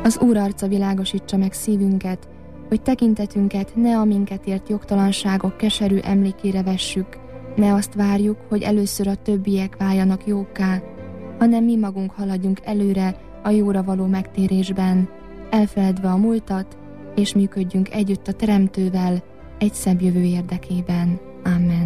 Az Úr arca világosítsa meg szívünket, hogy tekintetünket ne a minket ért jogtalanságok keserű emlékére vessük, ne azt várjuk, hogy először a többiek váljanak jókká, hanem mi magunk haladjunk előre a jóra való megtérésben, elfeledve a múltat, és működjünk együtt a Teremtővel egy szebb jövő érdekében. Amen.